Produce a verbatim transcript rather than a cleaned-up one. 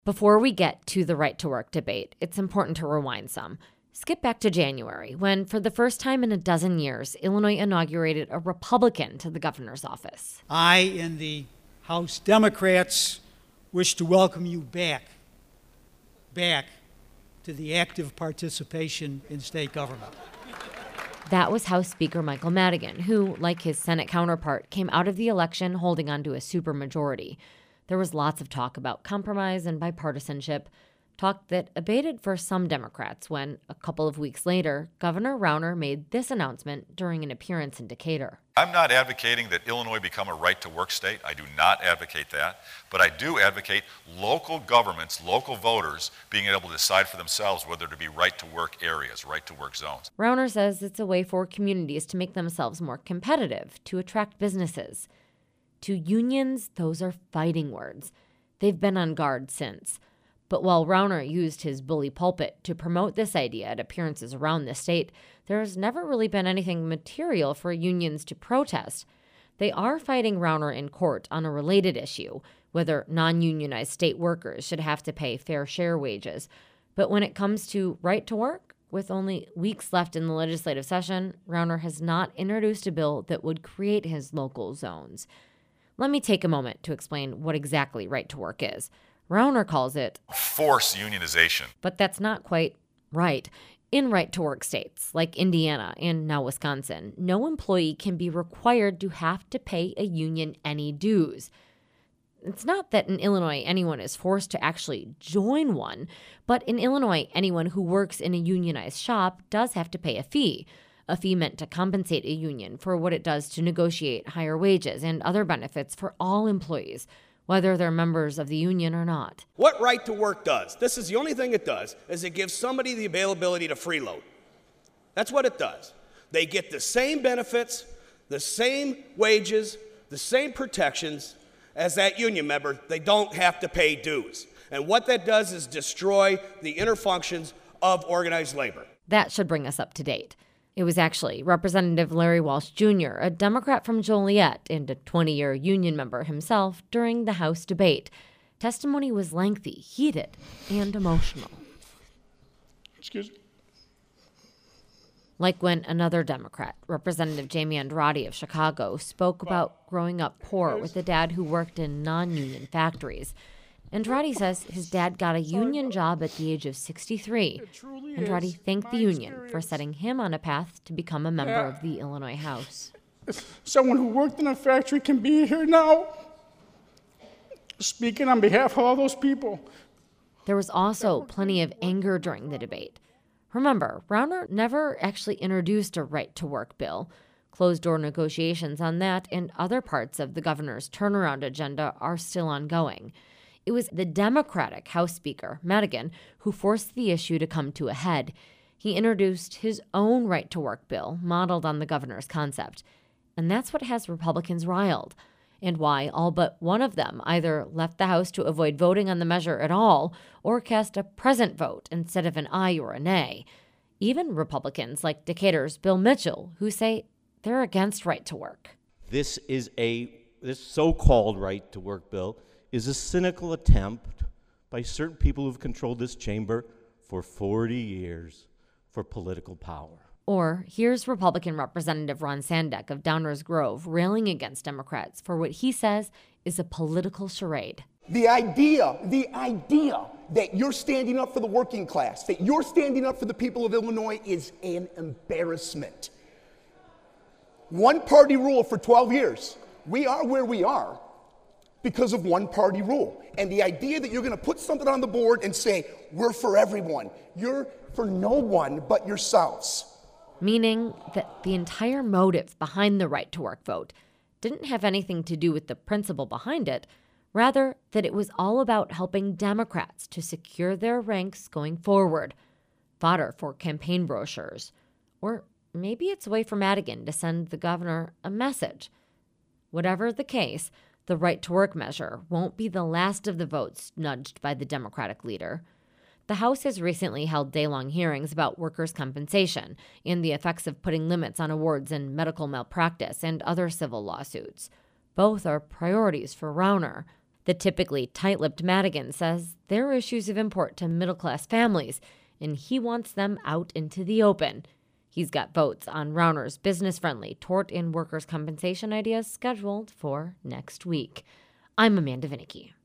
Before we get to the right to work debate, it's important to rewind some. Skip back to January, when, for the first time in a dozen years, Illinois inaugurated a Republican to the governor's office. I and the House Democrats wish to welcome you back, back to the active participation in state government. That was House Speaker Michael Madigan, who, like his Senate counterpart, came out of the election holding on to a supermajority. There was lots of talk about compromise and bipartisanship, talk that abated for some Democrats when, a couple of weeks later, Governor Rauner made this announcement during an appearance in Decatur. I'm not advocating that Illinois become a right-to-work state. I do not advocate that. But I do advocate local governments, local voters, being able to decide for themselves whether to be right-to-work areas, right-to-work zones. Rauner says it's a way for communities to make themselves more competitive, to attract businesses. To unions, those are fighting words. They've been on guard since. But while Rauner used his bully pulpit to promote this idea at appearances around the state, there's never really been anything material for unions to protest. They are fighting Rauner in court on a related issue, whether non-unionized state workers should have to pay fair share wages. But when it comes to right to work, with only weeks left in the legislative session, Rauner has not introduced a bill that would create his local zones. Let me take a moment to explain what exactly right to work is. Rauner calls it force unionization. But that's not quite right. In right-to-work states, like Indiana and now Wisconsin, no employee can be required to have to pay a union any dues. It's not that in Illinois anyone is forced to actually join one, but in Illinois anyone who works in a unionized shop does have to pay a fee. A fee meant to compensate a union for what it does to negotiate higher wages and other benefits for all employees, whether they're members of the union or not. What right to work does, this is the only thing it does, is it gives somebody the availability to freeload. That's what it does. They get the same benefits, the same wages, the same protections as that union member. They don't have to pay dues. And what that does is destroy the inner functions of organized labor. That should bring us up to date. It was actually Representative Larry Walsh Junior, a Democrat from Joliet and a twenty-year union member himself, during the House debate. Testimony was lengthy, heated, and emotional. Excuse me. Like when another Democrat, Representative Jamie Andrade of Chicago, spoke about growing up poor with a dad who worked in non-union factories. Andrade says his dad got a union job at the age of sixty-three. Andrade thanked the union for setting him on a path to become a member of the Illinois House. Someone who worked in a factory can be here now, speaking on behalf of all those people. There was also plenty of anger during the debate. Remember, Rauner never actually introduced a right-to-work bill. Closed-door negotiations on that and other parts of the governor's turnaround agenda are still ongoing. It was the Democratic House Speaker, Madigan, who forced the issue to come to a head. He introduced his own right-to-work bill, modeled on the governor's concept. And that's what has Republicans riled, and why all but one of them either left the House to avoid voting on the measure at all or cast a present vote instead of an aye or a nay. Even Republicans like Decatur's Bill Mitchell, who say they're against right-to-work. This is a, this so-called right-to-work bill is a cynical attempt by certain people who've controlled this chamber for forty years for political power. Or here's Republican Representative Ron Sandeck of Downers Grove railing against Democrats for what he says is a political charade. The idea, the idea that you're standing up for the working class, that you're standing up for the people of Illinois is an embarrassment. One party rule for twelve years. We are where we are because of one party rule. And the idea that you're going to put something on the board and say, we're for everyone. You're for no one but yourselves. Meaning that the entire motive behind the right-to-work vote didn't have anything to do with the principle behind it, rather that it was all about helping Democrats to secure their ranks going forward, fodder for campaign brochures. Or maybe it's a way for Madigan to send the governor a message. Whatever the case, the right-to-work measure won't be the last of the votes nudged by the Democratic leader. The House has recently held day-long hearings about workers' compensation and the effects of putting limits on awards in medical malpractice and other civil lawsuits. Both are priorities for Rauner. The typically tight-lipped Madigan says there are issues of import to middle-class families, and he wants them out into the open. He's got votes on Rauner's business-friendly tort and workers' compensation ideas scheduled for next week. I'm Amanda Vinicky.